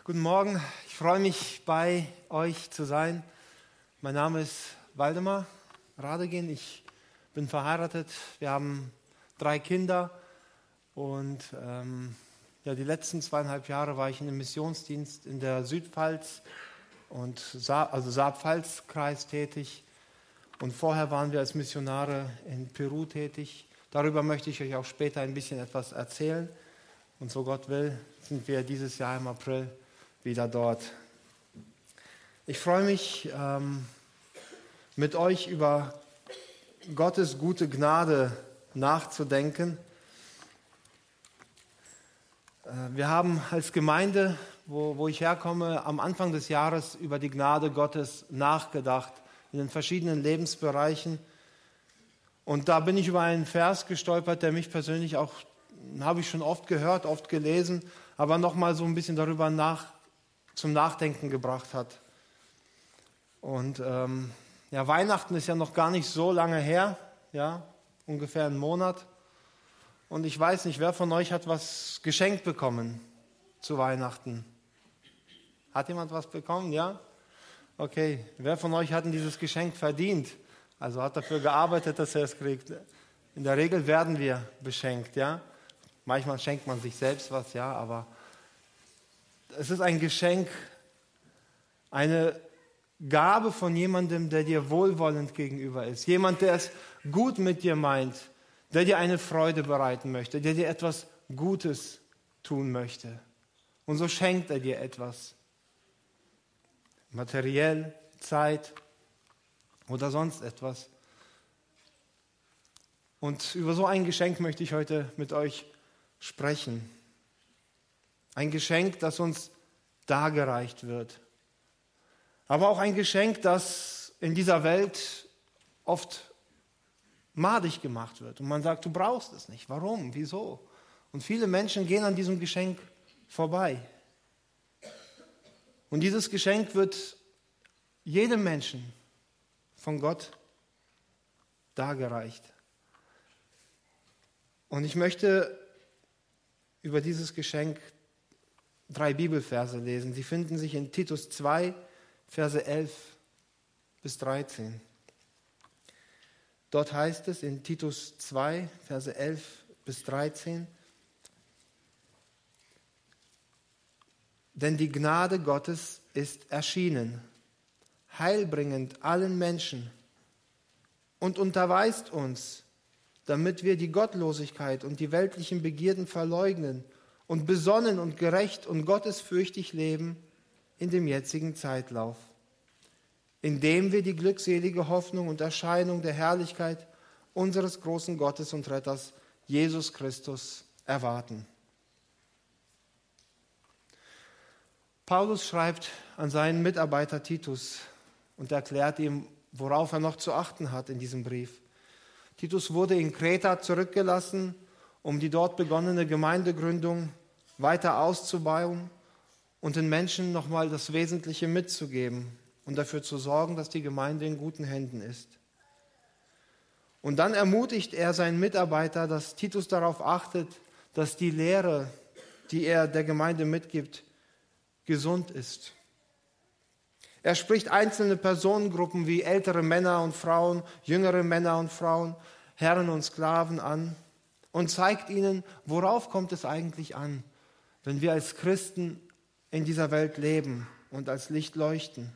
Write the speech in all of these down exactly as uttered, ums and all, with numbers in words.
Guten Morgen, ich freue mich, bei euch zu sein. Mein Name ist Waldemar Radegin, ich bin verheiratet, wir haben drei Kinder und ähm, ja, die letzten zweieinhalb Jahre war ich in einem Missionsdienst in der Südpfalz und Sa- also Saar-Pfalz-Kreis tätig und vorher waren wir als Missionare in Peru tätig. Darüber möchte ich euch auch später ein bisschen etwas erzählen und so Gott will, sind wir dieses Jahr im April wieder dort. Ich freue mich, ähm, mit euch über Gottes gute Gnade nachzudenken. Äh, wir haben als Gemeinde, wo, wo ich herkomme, am Anfang des Jahres über die Gnade Gottes nachgedacht, in den verschiedenen Lebensbereichen. Und da bin ich über einen Vers gestolpert, der mich persönlich auch, habe ich schon oft gehört, oft gelesen, aber nochmal so ein bisschen darüber nach zum Nachdenken gebracht hat. Und ähm, ja, Weihnachten ist ja noch gar nicht so lange her, ja, ungefähr einen Monat. Und ich weiß nicht, wer von euch hat was geschenkt bekommen zu Weihnachten? Hat jemand was bekommen, ja? Okay, wer von euch hat denn dieses Geschenk verdient? Also hat dafür gearbeitet, dass er es kriegt. In der Regel werden wir beschenkt, ja. Manchmal schenkt man sich selbst was, ja, aber es ist ein Geschenk, eine Gabe von jemandem, der dir wohlwollend gegenüber ist. Jemand, der es gut mit dir meint, der dir eine Freude bereiten möchte, der dir etwas Gutes tun möchte. Und so schenkt er dir etwas. Materiell, Zeit oder sonst etwas. Und über so ein Geschenk möchte ich heute mit euch sprechen. Ein Geschenk, das uns dargereicht wird. Aber auch ein Geschenk, das in dieser Welt oft madig gemacht wird. Und man sagt, du brauchst es nicht. Warum? Wieso? Und viele Menschen gehen an diesem Geschenk vorbei. Und dieses Geschenk wird jedem Menschen von Gott dargereicht. Und ich möchte über dieses Geschenk drei Bibelverse lesen. Sie finden sich in Titus zwei, Verse elf bis dreizehn. Dort heißt es in Titus zwei, Verse elf bis dreizehn: Denn die Gnade Gottes ist erschienen, heilbringend allen Menschen, und unterweist uns, damit wir die Gottlosigkeit und die weltlichen Begierden verleugnen und besonnen und gerecht und gottesfürchtig leben in dem jetzigen Zeitlauf, indem wir die glückselige Hoffnung und Erscheinung der Herrlichkeit unseres großen Gottes und Retters Jesus Christus erwarten. Paulus schreibt an seinen Mitarbeiter Titus und erklärt ihm, worauf er noch zu achten hat in diesem Brief. Titus wurde in Kreta zurückgelassen, um die dort begonnene Gemeindegründung weiter auszubauen und den Menschen nochmal das Wesentliche mitzugeben und dafür zu sorgen, dass die Gemeinde in guten Händen ist. Und dann ermutigt er seinen Mitarbeiter, dass Titus darauf achtet, dass die Lehre, die er der Gemeinde mitgibt, gesund ist. Er spricht einzelne Personengruppen wie ältere Männer und Frauen, jüngere Männer und Frauen, Herren und Sklaven an und zeigt ihnen, worauf kommt es eigentlich an, wenn wir als Christen in dieser Welt leben und als Licht leuchten.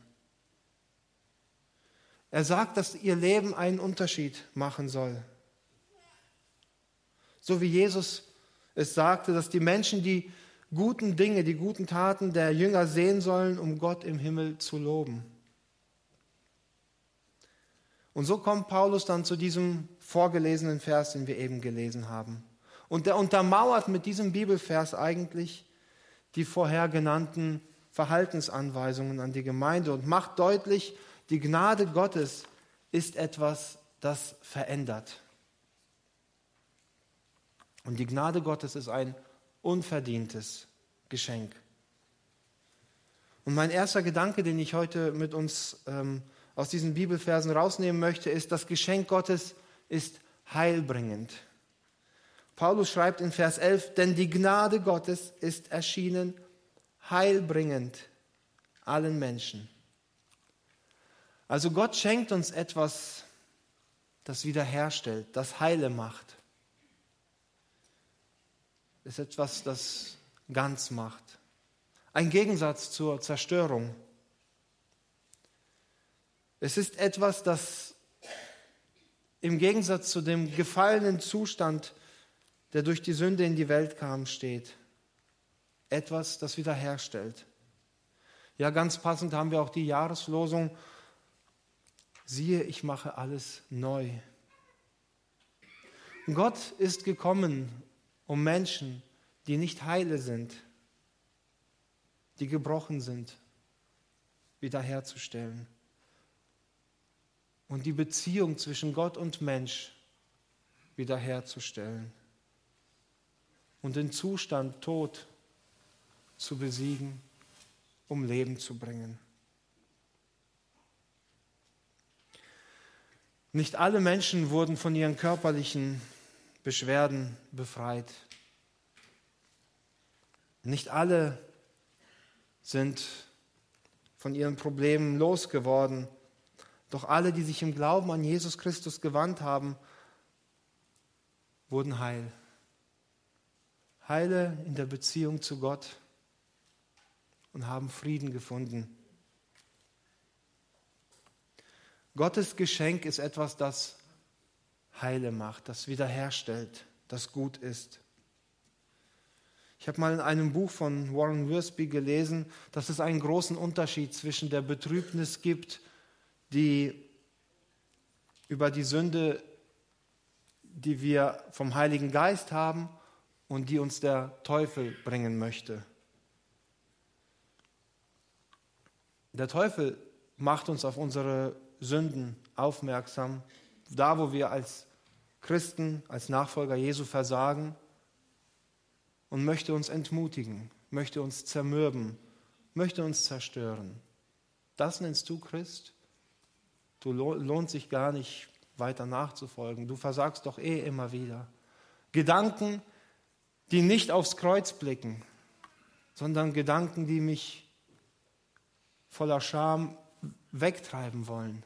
Er sagt, dass ihr Leben einen Unterschied machen soll. So wie Jesus es sagte, dass die Menschen die guten Dinge, die guten Taten der Jünger sehen sollen, um Gott im Himmel zu loben. Und so kommt Paulus dann zu diesem vorgelesenen Vers, den wir eben gelesen haben. Und der untermauert mit diesem Bibelvers eigentlich die vorher genannten Verhaltensanweisungen an die Gemeinde und macht deutlich, die Gnade Gottes ist etwas, das verändert. Und die Gnade Gottes ist ein unverdientes Geschenk. Und mein erster Gedanke, den ich heute mit uns ähm, aus diesen Bibelversen rausnehmen möchte, ist, das Geschenk Gottes ist heilbringend. Paulus schreibt in Vers elf, denn die Gnade Gottes ist erschienen, heilbringend allen Menschen. Also Gott schenkt uns etwas, das wiederherstellt, das heile macht. Es ist etwas, das ganz macht. Ein Gegensatz zur Zerstörung. Es ist etwas, das im Gegensatz zu dem gefallenen Zustand, der durch die Sünde in die Welt kam, steht. Etwas, das wiederherstellt. Ja, ganz passend haben wir auch die Jahreslosung: Siehe, ich mache alles neu. Gott ist gekommen, um Menschen, die nicht heile sind, die gebrochen sind, wiederherzustellen. Und die Beziehung zwischen Gott und Mensch wiederherzustellen. Und den Zustand Tod zu besiegen, um Leben zu bringen. Nicht alle Menschen wurden von ihren körperlichen Beschwerden befreit. Nicht alle sind von ihren Problemen losgeworden. Doch alle, die sich im Glauben an Jesus Christus gewandt haben, wurden heil. Heile in der Beziehung zu Gott und haben Frieden gefunden. Gottes Geschenk ist etwas, das heile macht, das wiederherstellt, das gut ist. Ich habe mal in einem Buch von Warren Wiersbe gelesen, dass es einen großen Unterschied zwischen der Betrübnis gibt, die über die Sünde, die wir vom Heiligen Geist haben und die uns der Teufel bringen möchte. Der Teufel macht uns auf unsere Sünden aufmerksam, da wo wir als Christen, als Nachfolger Jesu versagen, und möchte uns entmutigen, möchte uns zermürben, möchte uns zerstören. Das nennst du Christ? Du lohnt sich gar nicht, weiter nachzufolgen. Du versagst doch eh immer wieder. Gedanken, die nicht aufs Kreuz blicken, sondern Gedanken, die mich voller Scham wegtreiben wollen.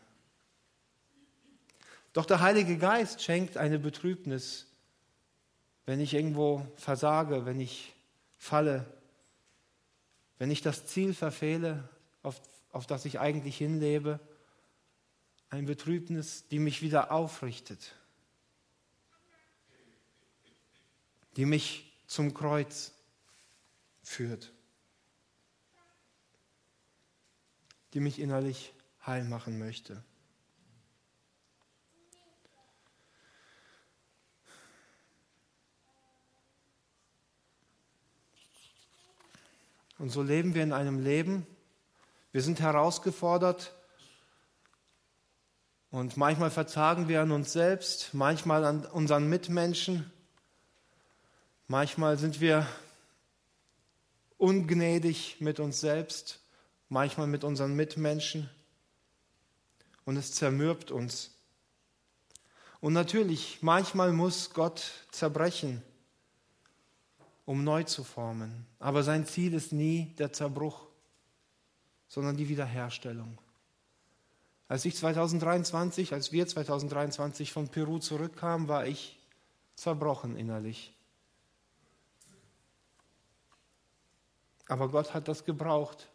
Doch der Heilige Geist schenkt eine Betrübnis, wenn ich irgendwo versage, wenn ich falle, wenn ich das Ziel verfehle, auf, auf das ich eigentlich hinlebe. Ein Betrübnis, die mich wieder aufrichtet, die mich zum Kreuz führt, die mich innerlich heil machen möchte. Und so leben wir in einem Leben, wir sind herausgefordert, und manchmal verzagen wir an uns selbst, manchmal an unseren Mitmenschen, manchmal sind wir ungnädig mit uns selbst, manchmal mit unseren Mitmenschen, und es zermürbt uns. Und natürlich, manchmal muss Gott zerbrechen, um neu zu formen. Aber sein Ziel ist nie der Zerbruch, sondern die Wiederherstellung. Als ich zweitausenddreiundzwanzig, als wir zweitausenddreiundzwanzig von Peru zurückkamen, war ich zerbrochen innerlich. Aber Gott hat das gebraucht.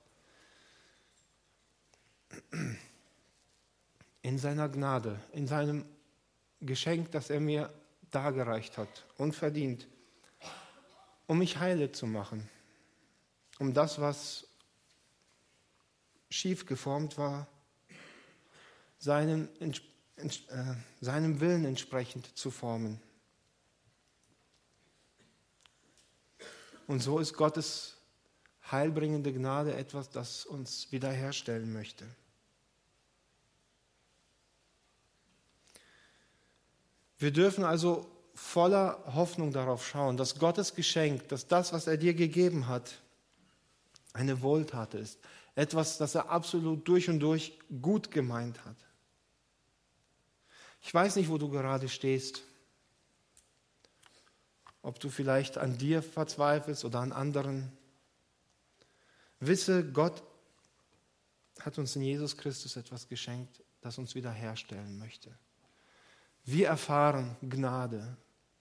In seiner Gnade, in seinem Geschenk, das er mir dargereicht hat, unverdient, um mich heile zu machen, um das, was schief geformt war, seinem, äh, seinem Willen entsprechend zu formen. Und so ist Gottes heilbringende Gnade etwas, das uns wiederherstellen möchte. Wir dürfen also voller Hoffnung darauf schauen, dass Gottes Geschenk, dass das, was er dir gegeben hat, eine Wohltat ist. Etwas, das er absolut durch und durch gut gemeint hat. Ich weiß nicht, wo du gerade stehst. Ob du vielleicht an dir verzweifelst oder an anderen. Wisse, Gott hat uns in Jesus Christus etwas geschenkt, das uns wiederherstellen möchte. Wir erfahren Gnade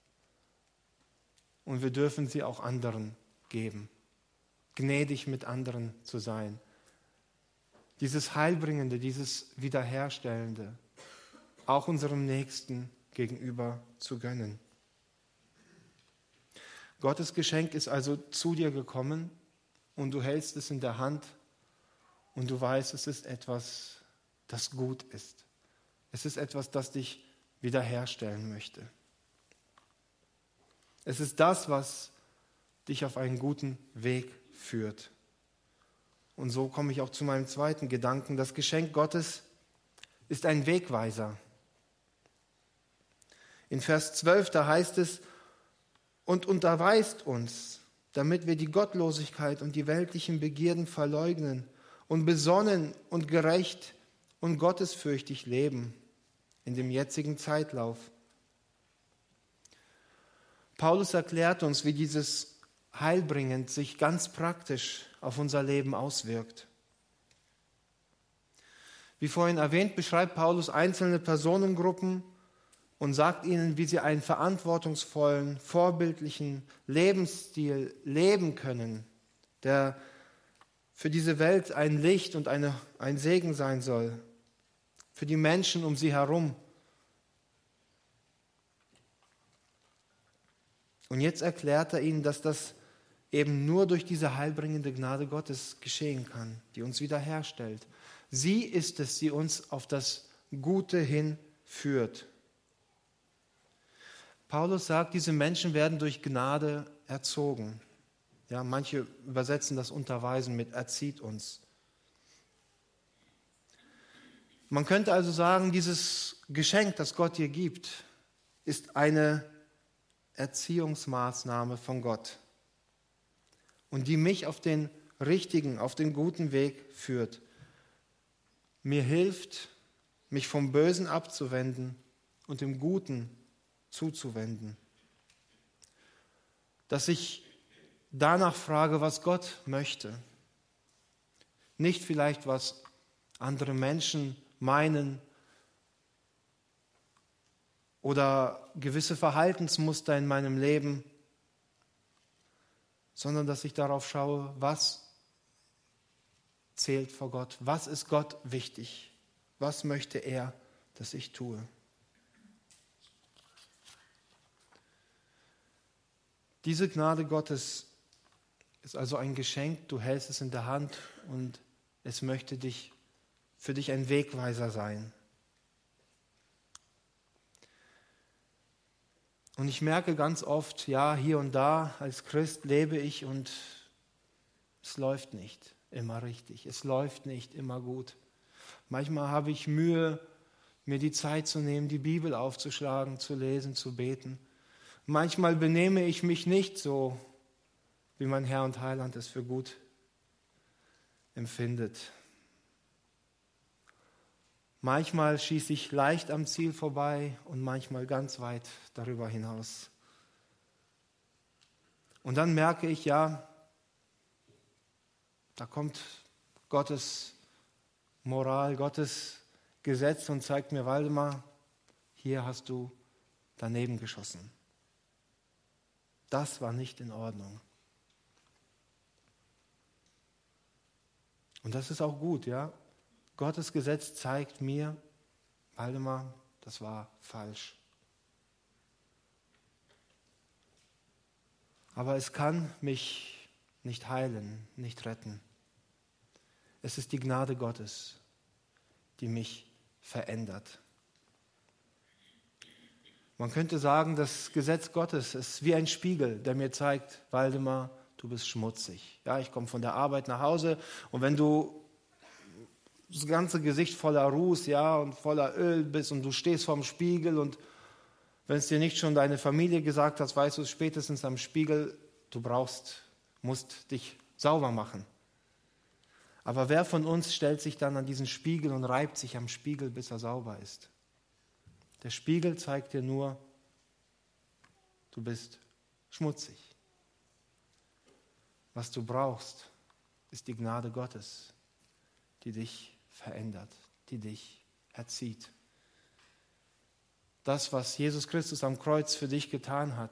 und wir dürfen sie auch anderen geben. Gnädig mit anderen zu sein. Dieses Heilbringende, dieses Wiederherstellende, auch unserem Nächsten gegenüber zu gönnen. Gottes Geschenk ist also zu dir gekommen und du hältst es in der Hand und du weißt, es ist etwas, das gut ist. Es ist etwas, das dich wiederherstellen möchte. Es ist das, was dich auf einen guten Weg führt. Und so komme ich auch zu meinem zweiten Gedanken. Das Geschenk Gottes ist ein Wegweiser. In Vers zwölf, da heißt es, und unterweist uns, damit wir die Gottlosigkeit und die weltlichen Begierden verleugnen und besonnen und gerecht und gottesfürchtig leben in dem jetzigen Zeitlauf. Paulus erklärt uns, wie dieses heilbringend sich ganz praktisch auf unser Leben auswirkt. Wie vorhin erwähnt, beschreibt Paulus einzelne Personengruppen und sagt ihnen, wie sie einen verantwortungsvollen, vorbildlichen Lebensstil leben können, der für diese Welt ein Licht und eine, ein Segen sein soll, für die Menschen um sie herum. Und jetzt erklärt er ihnen, dass das eben nur durch diese heilbringende Gnade Gottes geschehen kann, die uns wiederherstellt. Sie ist es, die uns auf das Gute hin führt. Paulus sagt, diese Menschen werden durch Gnade erzogen. Ja, manche übersetzen das Unterweisen mit erzieht uns. Man könnte also sagen, dieses Geschenk, das Gott dir gibt, ist eine Erziehungsmaßnahme von Gott und die mich auf den richtigen, auf den guten Weg führt. Mir hilft, mich vom Bösen abzuwenden und dem Guten zuzuwenden. Dass ich danach frage, was Gott möchte. Nicht vielleicht, was andere Menschen meinen oder gewisse Verhaltensmuster in meinem Leben, sondern dass ich darauf schaue, was zählt vor Gott, was ist Gott wichtig, was möchte er, dass ich tue. Diese Gnade Gottes ist also ein Geschenk, du hältst es in der Hand und es möchte dich, für dich ein Wegweiser sein. Und ich merke ganz oft, ja, hier und da als Christ lebe ich und es läuft nicht immer richtig, es läuft nicht immer gut. Manchmal habe ich Mühe, mir die Zeit zu nehmen, die Bibel aufzuschlagen, zu lesen, zu beten. Manchmal benehme ich mich nicht so, wie mein Herr und Heiland es für gut empfindet. Manchmal schieße ich leicht am Ziel vorbei und manchmal ganz weit darüber hinaus. Und dann merke ich, ja, da kommt Gottes Moral, Gottes Gesetz und zeigt mir, Waldemar, hier hast du daneben geschossen. Das war nicht in Ordnung. Und das ist auch gut, ja. Gottes Gesetz zeigt mir, Waldemar, das war falsch. Aber es kann mich nicht heilen, nicht retten. Es ist die Gnade Gottes, die mich verändert. Man könnte sagen, das Gesetz Gottes ist wie ein Spiegel, der mir zeigt, Waldemar, du bist schmutzig. Ja, ich komme von der Arbeit nach Hause und wenn du das ganze Gesicht voller Ruß, ja, und voller Öl bist und du stehst vorm Spiegel und wenn es dir nicht schon deine Familie gesagt hat, weißt du es spätestens am Spiegel, du brauchst, musst dich sauber machen. Aber wer von uns stellt sich dann an diesen Spiegel und reibt sich am Spiegel, bis er sauber ist? Der Spiegel zeigt dir nur, du bist schmutzig. Was du brauchst, ist die Gnade Gottes, die dich verändert, die dich erzieht. Das, was Jesus Christus am Kreuz für dich getan hat,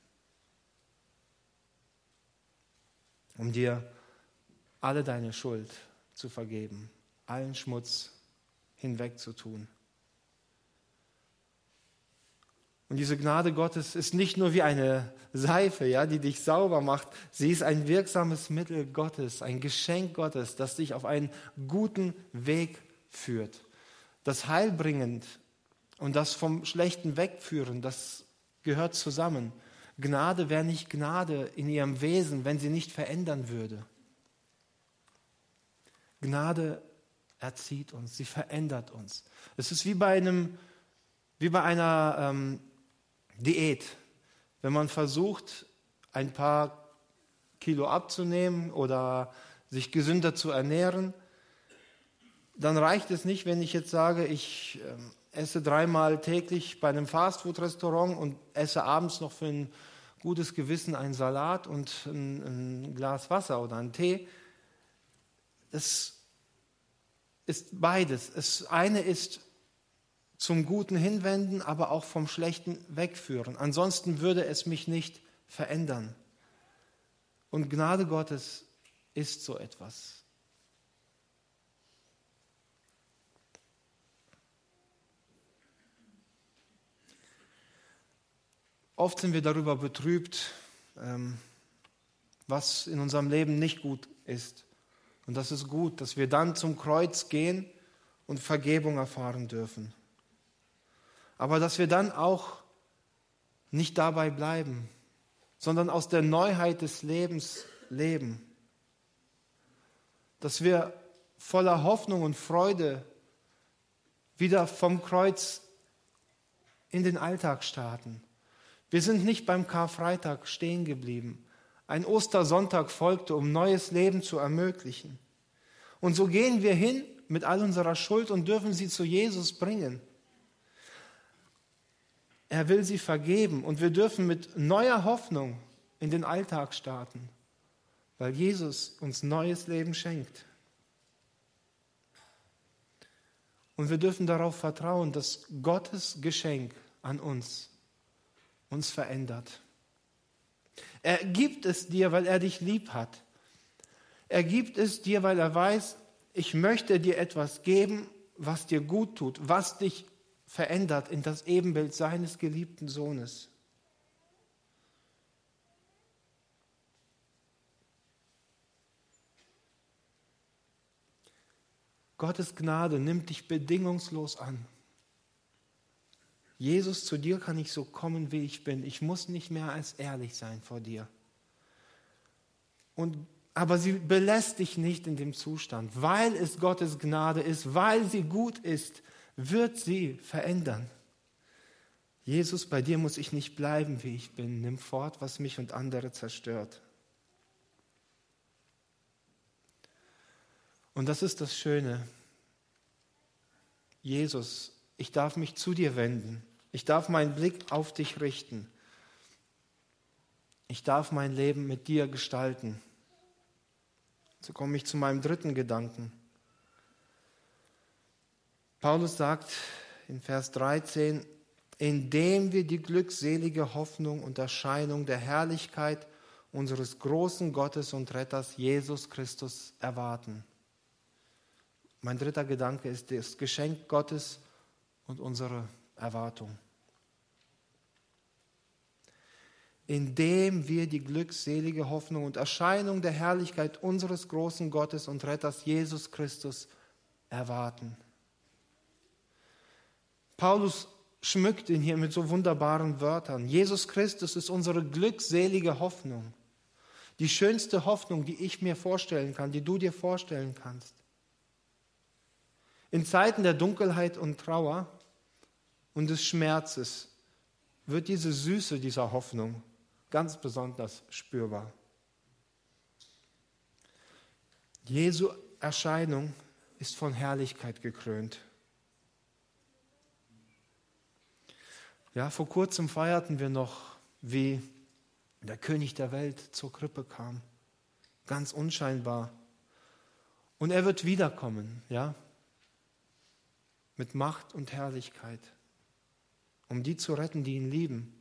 um dir alle deine Schuld zu vergeben, allen Schmutz hinwegzutun. Und diese Gnade Gottes ist nicht nur wie eine Seife, ja, die dich sauber macht. Sie ist ein wirksames Mittel Gottes, ein Geschenk Gottes, das dich auf einen guten Weg führt. Das Heilbringend und das vom Schlechten wegführen, das gehört zusammen. Gnade wäre nicht Gnade in ihrem Wesen, wenn sie nicht verändern würde. Gnade erzieht uns, sie verändert uns. Es ist wie bei einem, wie bei einer ähm, Diät. Wenn man versucht, ein paar Kilo abzunehmen oder sich gesünder zu ernähren, dann reicht es nicht, wenn ich jetzt sage, ich äh, esse dreimal täglich bei einem Fastfood-Restaurant und esse abends noch für ein gutes Gewissen einen Salat und ein, ein Glas Wasser oder einen Tee. Es ist beides. Das eine ist zum Guten hinwenden, aber auch vom Schlechten wegführen. Ansonsten würde es mich nicht verändern. Und Gnade Gottes ist so etwas. Oft sind wir darüber betrübt, was in unserem Leben nicht gut ist. Und das ist gut, dass wir dann zum Kreuz gehen und Vergebung erfahren dürfen. Aber dass wir dann auch nicht dabei bleiben, sondern aus der Neuheit des Lebens leben. Dass wir voller Hoffnung und Freude wieder vom Kreuz in den Alltag starten. Wir sind nicht beim Karfreitag stehen geblieben. Ein Ostersonntag folgte, um neues Leben zu ermöglichen. Und so gehen wir hin mit all unserer Schuld und dürfen sie zu Jesus bringen. Er will sie vergeben und wir dürfen mit neuer Hoffnung in den Alltag starten, weil Jesus uns neues Leben schenkt. Und wir dürfen darauf vertrauen, dass Gottes Geschenk an uns uns verändert. Er gibt es dir, weil er dich lieb hat. Er gibt es dir, weil er weiß, ich möchte dir etwas geben, was dir gut tut, was dich verändert in das Ebenbild seines geliebten Sohnes. Gottes Gnade nimmt dich bedingungslos an. Jesus, zu dir kann ich so kommen, wie ich bin. Ich muss nicht mehr als ehrlich sein vor dir. Und, aber sie belässt dich nicht in dem Zustand. Weil es Gottes Gnade ist, weil sie gut ist, wird sie verändern. Jesus, bei dir muss ich nicht bleiben, wie ich bin. Nimm fort, was mich und andere zerstört. Und das ist das Schöne. Jesus, ich darf mich zu dir wenden. Ich darf meinen Blick auf dich richten. Ich darf mein Leben mit dir gestalten. So komme ich zu meinem dritten Gedanken. Paulus sagt in Vers dreizehn, indem wir die glückselige Hoffnung und Erscheinung der Herrlichkeit unseres großen Gottes und Retters Jesus Christus erwarten. Mein dritter Gedanke ist das Geschenk Gottes und unsere Erwartung. Indem wir die glückselige Hoffnung und Erscheinung der Herrlichkeit unseres großen Gottes und Retters Jesus Christus erwarten. Paulus schmückt ihn hier mit so wunderbaren Wörtern. Jesus Christus ist unsere glückselige Hoffnung. Die schönste Hoffnung, die ich mir vorstellen kann, die du dir vorstellen kannst. In Zeiten der Dunkelheit und Trauer und des Schmerzes wird diese Süße dieser Hoffnung ganz besonders spürbar. Jesu Erscheinung ist von Herrlichkeit gekrönt. Ja, vor kurzem feierten wir noch, wie der König der Welt zur Krippe kam. Ganz unscheinbar. Und er wird wiederkommen, ja, mit Macht und Herrlichkeit, um die zu retten, die ihn lieben.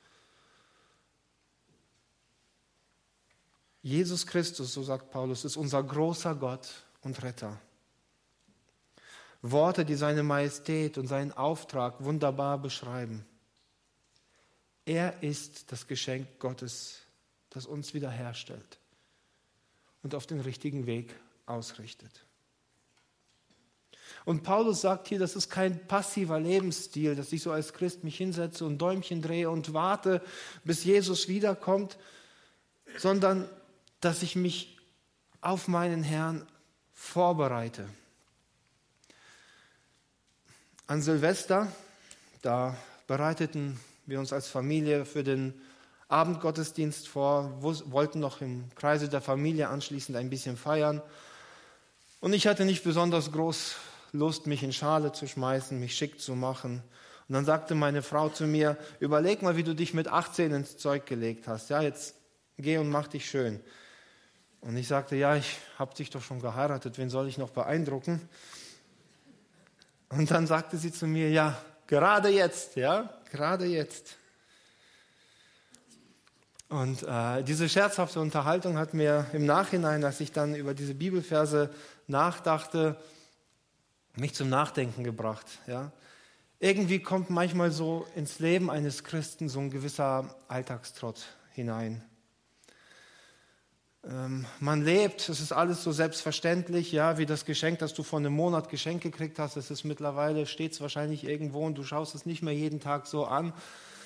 Jesus Christus, so sagt Paulus, ist unser großer Gott und Retter. Worte, die seine Majestät und seinen Auftrag wunderbar beschreiben. Er ist das Geschenk Gottes, das uns wiederherstellt und auf den richtigen Weg ausrichtet. Und Paulus sagt hier, das ist kein passiver Lebensstil, dass ich so als Christ mich hinsetze und Däumchen drehe und warte, bis Jesus wiederkommt, sondern dass ich mich auf meinen Herrn vorbereite. An Silvester, da bereiteten wir uns als Familie für den Abendgottesdienst vor, wollten noch im Kreise der Familie anschließend ein bisschen feiern. Und ich hatte nicht besonders groß Lust, mich in Schale zu schmeißen, mich schick zu machen. Und dann sagte meine Frau zu mir, überleg mal, wie du dich mit achtzehn ins Zeug gelegt hast. Ja, jetzt geh und mach dich schön. Und ich sagte, ja, ich habe dich doch schon geheiratet, wen soll ich noch beeindrucken? Und dann sagte sie zu mir, ja, gerade jetzt, ja, gerade jetzt. Und äh, diese scherzhafte Unterhaltung hat mir im Nachhinein, als ich dann über diese Bibelverse nachdachte, mich zum Nachdenken gebracht. Ja. Irgendwie kommt manchmal so ins Leben eines Christen so ein gewisser Alltagstrott hinein. Ähm, man lebt, es ist alles so selbstverständlich, ja, wie das Geschenk, das du vor einem Monat geschenkt gekriegt hast, es ist mittlerweile, steht es wahrscheinlich irgendwo und du schaust es nicht mehr jeden Tag so an.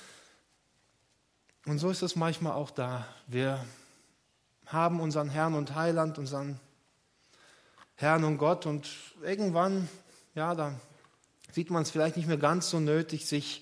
Und so ist es manchmal auch da. Wir haben unseren Herrn und Heiland, unseren Herrn und Gott und irgendwann, ja, da sieht man es vielleicht nicht mehr ganz so nötig, sich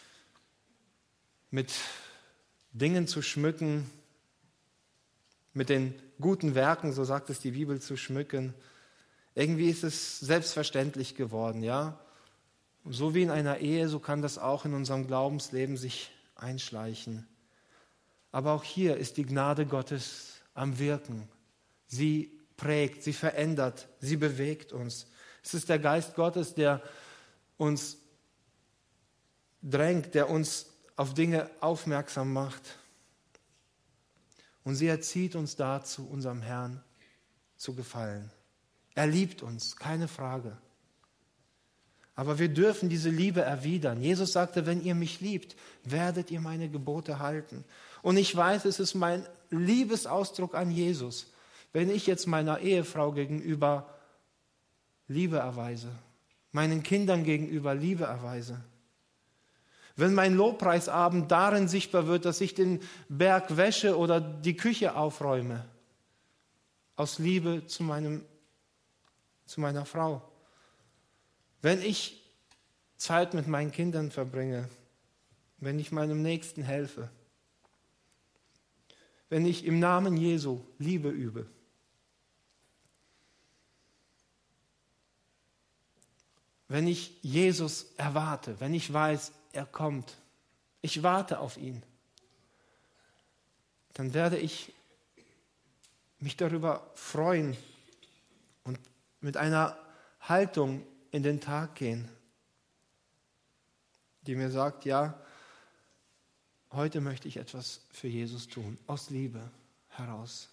mit Dingen zu schmücken, mit den guten Werken, so sagt es die Bibel, zu schmücken. Irgendwie ist es selbstverständlich geworden, ja. Und so wie in einer Ehe, so kann das auch in unserem Glaubensleben sich einschleichen. Aber auch hier ist die Gnade Gottes am Wirken. Sie prägt, sie verändert, sie bewegt uns. Es ist der Geist Gottes, der uns drängt, der uns auf Dinge aufmerksam macht. Und sie erzieht uns dazu, unserem Herrn zu gefallen. Er liebt uns, keine Frage. Aber wir dürfen diese Liebe erwidern. Jesus sagte, wenn ihr mich liebt, werdet ihr meine Gebote halten. Und ich weiß, es ist mein Liebesausdruck an Jesus, wenn ich jetzt meiner Ehefrau gegenüber Liebe erweise, meinen Kindern gegenüber Liebe erweise. Wenn mein Lobpreisabend darin sichtbar wird, dass ich den Berg wäsche oder die Küche aufräume, aus Liebe zu, meinem, zu meiner Frau. Wenn ich Zeit mit meinen Kindern verbringe, wenn ich meinem Nächsten helfe, wenn ich im Namen Jesu Liebe übe. Wenn ich Jesus erwarte, wenn ich weiß, er kommt, ich warte auf ihn, dann werde ich mich darüber freuen und mit einer Haltung in den Tag gehen, die mir sagt, ja, heute möchte ich etwas für Jesus tun, aus Liebe heraus.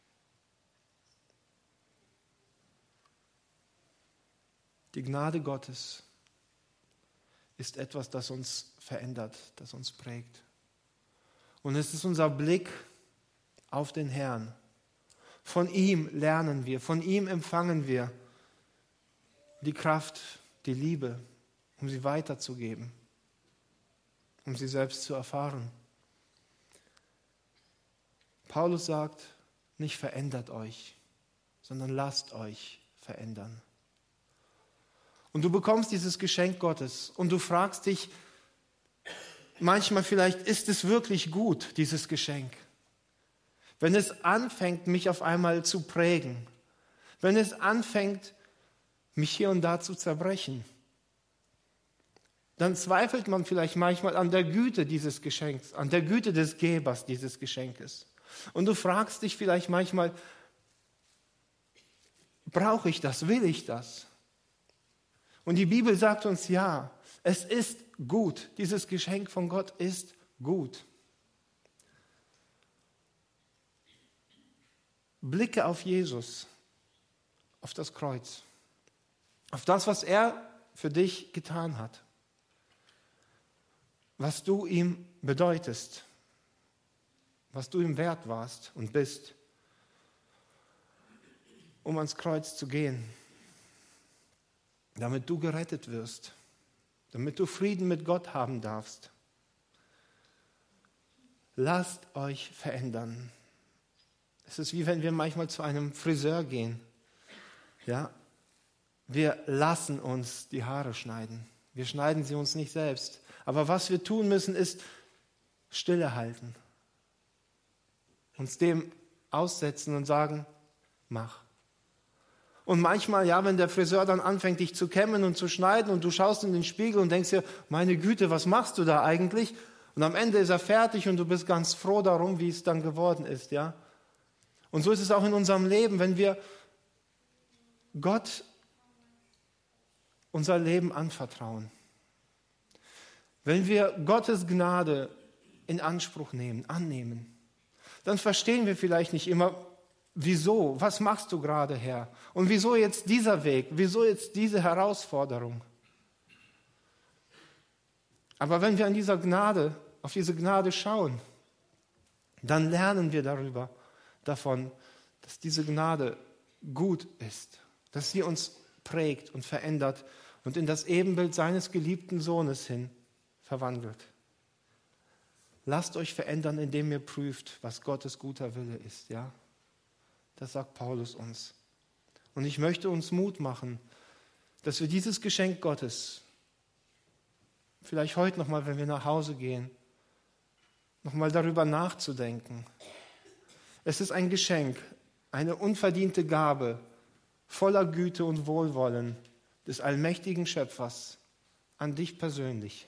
Die Gnade Gottes ist etwas, das uns verändert, das uns prägt. Und es ist unser Blick auf den Herrn. Von ihm lernen wir, von ihm empfangen wir die Kraft, die Liebe, um sie weiterzugeben, um sie selbst zu erfahren. Paulus sagt, nicht verändert euch, sondern lasst euch verändern. Und du bekommst dieses Geschenk Gottes und du fragst dich manchmal vielleicht, ist es wirklich gut, dieses Geschenk? Wenn es anfängt, mich auf einmal zu prägen, wenn es anfängt, mich hier und da zu zerbrechen, dann zweifelt man vielleicht manchmal an der Güte dieses Geschenks, an der Güte des Gebers dieses Geschenkes. Und du fragst dich vielleicht manchmal, Brauche ich das? Will ich das? Und die Bibel sagt uns, ja, es ist gut. Dieses Geschenk von Gott ist gut. Blicke auf Jesus, auf das Kreuz, auf das, was er für dich getan hat, was du ihm bedeutest, was du ihm wert warst und bist, um ans Kreuz zu gehen, damit du gerettet wirst, damit du Frieden mit Gott haben darfst. Lasst euch verändern. Es ist wie wenn wir manchmal zu einem Friseur gehen. Ja, wir lassen uns die Haare schneiden. Wir schneiden sie uns nicht selbst. Aber was wir tun müssen, ist Stille halten. Uns dem aussetzen und sagen, mach. Und manchmal, ja, wenn der Friseur dann anfängt, dich zu kämmen und zu schneiden und du schaust in den Spiegel und denkst dir, meine Güte, was machst du da eigentlich? Und am Ende ist er fertig und du bist ganz froh darum, wie es dann geworden ist, ja. Und so ist es auch in unserem Leben, wenn wir Gott unser Leben anvertrauen. Wenn wir Gottes Gnade in Anspruch nehmen, annehmen, dann verstehen wir vielleicht nicht immer, wieso, was machst du gerade, Herr? Und wieso jetzt dieser Weg? Wieso jetzt diese Herausforderung? Aber wenn wir an dieser Gnade, auf diese Gnade schauen, dann lernen wir darüber, davon, dass diese Gnade gut ist, dass sie uns prägt und verändert und in das Ebenbild seines geliebten Sohnes hin verwandelt. Lasst euch verändern, indem ihr prüft, was Gottes guter Wille ist, ja? Das sagt Paulus uns. Und ich möchte uns Mut machen, dass wir dieses Geschenk Gottes, vielleicht heute nochmal, wenn wir nach Hause gehen, nochmal darüber nachzudenken. Es ist ein Geschenk, eine unverdiente Gabe voller Güte und Wohlwollen des allmächtigen Schöpfers an dich persönlich,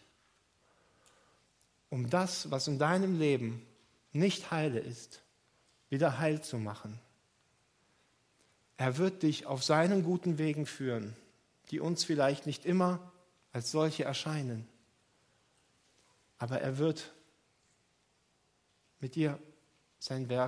um das, was in deinem Leben nicht heile ist, wieder heil zu machen. Er wird dich auf seinen guten Wegen führen, die uns vielleicht nicht immer als solche erscheinen. Aber er wird mit dir sein Werk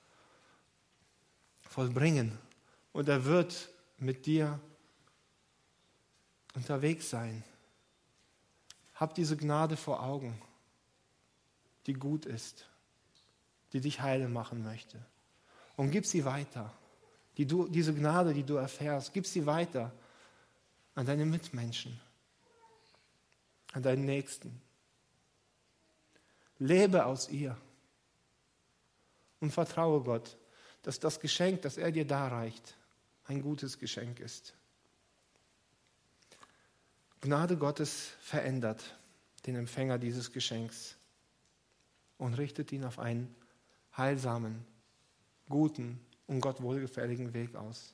vollbringen und er wird mit dir unterwegs sein. Hab diese Gnade vor Augen, die gut ist, die dich heile machen möchte. Und gib sie weiter. Die du, diese Gnade, die du erfährst, gib sie weiter an deine Mitmenschen, an deinen Nächsten. Lebe aus ihr und vertraue Gott, dass das Geschenk, das er dir darreicht, ein gutes Geschenk ist. Gnade Gottes verändert den Empfänger dieses Geschenks und richtet ihn auf einen heilsamen, guten und Gott wohlgefälligen Weg aus.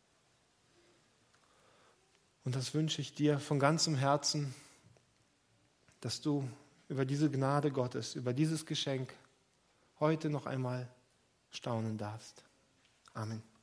Und das wünsche ich dir von ganzem Herzen, dass du über diese Gnade Gottes, über dieses Geschenk heute noch einmal staunen darfst. Amen.